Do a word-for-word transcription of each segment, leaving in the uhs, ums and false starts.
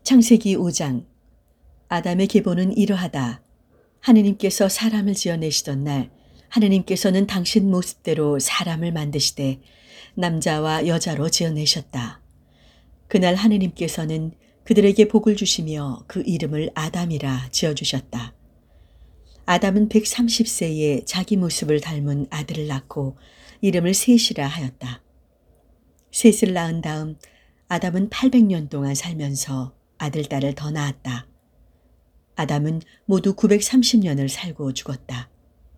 창세기 오 장. 아담의 계보는 이러하다. 하느님께서 사람을 지어내시던 날 하느님께서는 당신 모습대로 사람을 만드시되 남자와 여자로 지어내셨다. 그날 하느님께서는 그들에게 복을 주시며 그 이름을 아담이라 지어주셨다. 아담은 백삼십 세에 자기 모습을 닮은 아들을 낳고 이름을 셋이라 하였다. 셋을 낳은 다음 아담은 팔백 년 동안 살면서 아들, 딸을 더 낳았다. 아담은 모두 구백삼십 년을 살고 죽었다.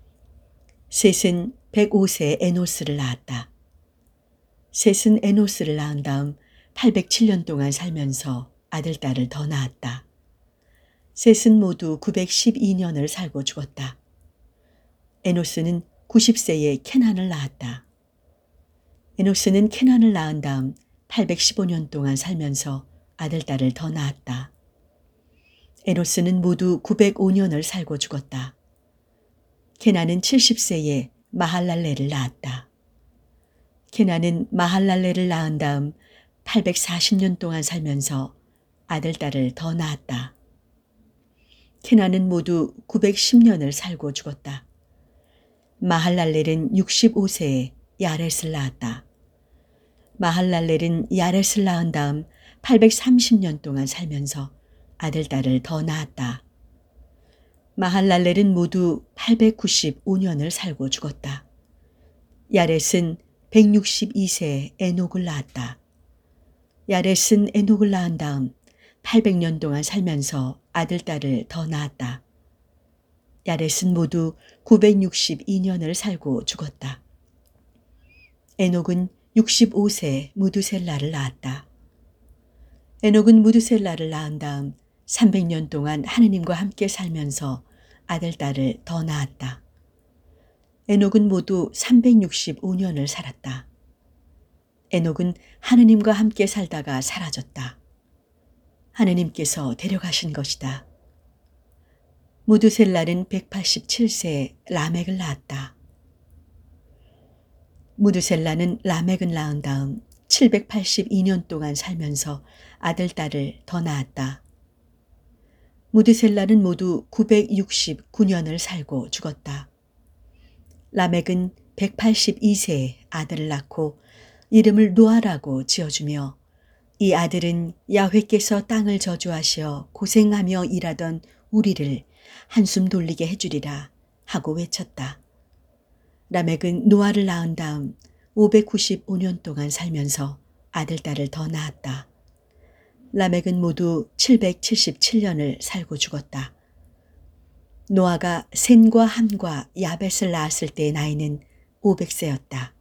셋은 백오 세에 에노스를 낳았다. 셋은 에노스를 낳은 다음 팔백칠 년 동안 살면서 아들, 딸을 더 낳았다. 셋은 모두 구백십이 년을 살고 죽었다. 에노스는 구십 세에 케난을 낳았다. 에노스는 케난을 낳은 다음 팔백십오 년 동안 살면서 아들, 딸을 더 낳았다. 에노스는 모두 구백오 년을 살고 죽었다. 케난은 칠십 세에 마할랄레를 낳았다. 케난은 마할랄레를 낳은 다음 팔백사십 년 동안 살면서 아들, 딸을 더 낳았다. 케난은 모두 구백십 년을 살고 죽었다. 마할랄렐은 육십오 세에 야렛을 낳았다. 마할랄렐은 야렛을 낳은 다음 팔백삼십 년 동안 살면서 아들, 딸을 더 낳았다. 마할랄렐은 모두 팔백구십오 년을 살고 죽었다. 야렛은 백육십이 세에 에녹을 낳았다. 야렛은 에녹을 낳은 다음 팔백 년 동안 살면서 아들, 딸을 더 낳았다. 야렛은 모두 구백육십이 년을 살고 죽었다. 에녹은 육십오 세에 무두셀라를 낳았다. 에녹은 무두셀라를 낳은 다음 삼백 년 동안 하느님과 함께 살면서 아들, 딸을 더 낳았다. 에녹은 모두 삼백육십오 년을 살았다. 에녹은 하느님과 함께 살다가 사라졌다. 하느님께서 데려가신 것이다. 무두셀라는 백팔십칠 세에 라멕을 낳았다. 무두셀라는 라멕을 낳은 다음 칠백팔십이 년 동안 살면서 아들, 딸을 더 낳았다. 무두셀라는 모두 구백육십구 년을 살고 죽었다. 라멕은 백팔십이 세에 아들을 낳고 이름을 노아라고 지어주며 이 아들은 야훼께서 땅을 저주하시어 고생하며 일하던 우리를 한숨 돌리게 해주리라 하고 외쳤다. 라멕은 노아를 낳은 다음 오백구십오 년 동안 살면서 아들, 딸을 더 낳았다. 라멕은 모두 칠백칠십칠 년을 살고 죽었다. 노아가 셈과 함과 야벳을 낳았을 때의 나이는 오백 세였다.